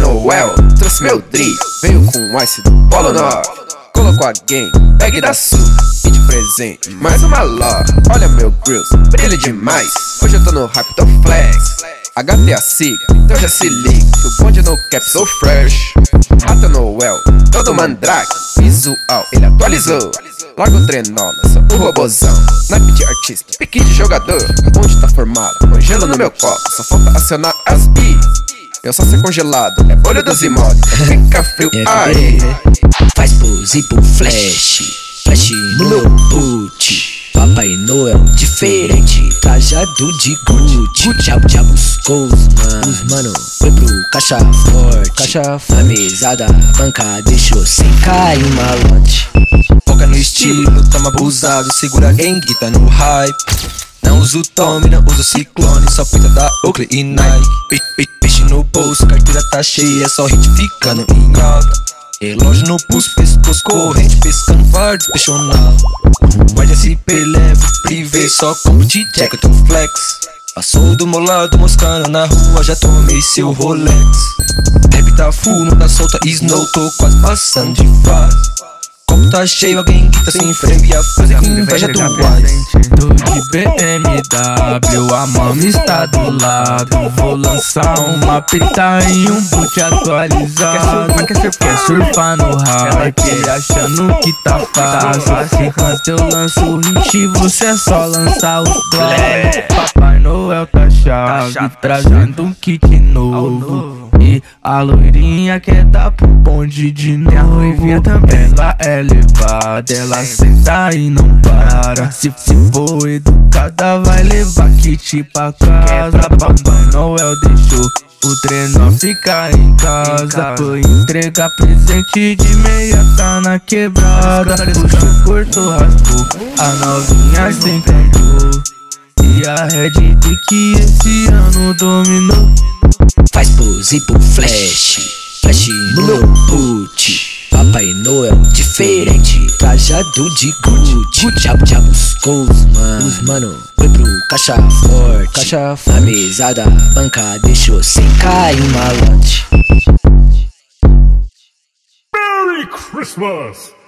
Noel, trouxe meu drip, veio com ice do Polo Norte. Colocou a game, bag da Sul, e de presente, mais uma ló. Olha meu grills, brilha demais. Hoje eu tô no hype, tô flex. HTA SIG, então já se liga, que o bonde no cap, sou fresh. Até Noel, todo mandrake, visual, ele atualizou. Larga o trenó, lança o robozão. Naipe de artista, pique de jogador. O bonde tá formado, com gelo no meu copo. Só falta acionar as bi. Eu só sei congelado, é bolha dos imóveis. Fica frio, ai. Faz pose pro flash, flash no meu boot. Papai Noel diferente, trajado de Gucci. Já buscou os mano, foi pro caixa forte. A mesada, banca deixou sem cair malote. Foca no estilo, tamo abusado, segura quem que tá no hype. Não uso Tommy, não uso Ciclone, só pinta da Oakley e Nike. Peixe no bolso, carteira tá cheia, só hit ficando em alta. Relógio no pulso, pescoço corrente, pescando vários peixonal. Guarda SP, leve, privê, só compro de jack, eu tô flex. Passou do meu lado, moscando na rua, já tomei seu Rolex. Rap tá full, não tá solta, Snow, tô quase passando de fase. Copo tá cheio, alguém grita sem freio e a frase com inveja do wise. Tô de BMW, a mama está do lado. Vou lançar uma pita em um boot atualizado. Quer surfar no hype, achando que tá fácil. Enquanto eu lanço o hit, você é só lançar os blocos. Papai Noel tá chave, trazendo um kit novo. E a loirinha quer dar pro bonde de novo. A ruivinha também, ela é levada, ela senta e não para. Se for educada, vai levar kit pra casa. Papai Noel deixou o trenó ficar em casa. Foi entregar presente de meia, tá na quebrada. Puxo curto, raspou, a novinha se encantou. E a Red que esse ano dominou. Faz pose pro flash, flash no meu boot. Papai Noel diferente, trajado de Gucci. Já buscou os mano, foi pro caixa forte. A mesada, banca deixou sem cair malote. Merry Christmas!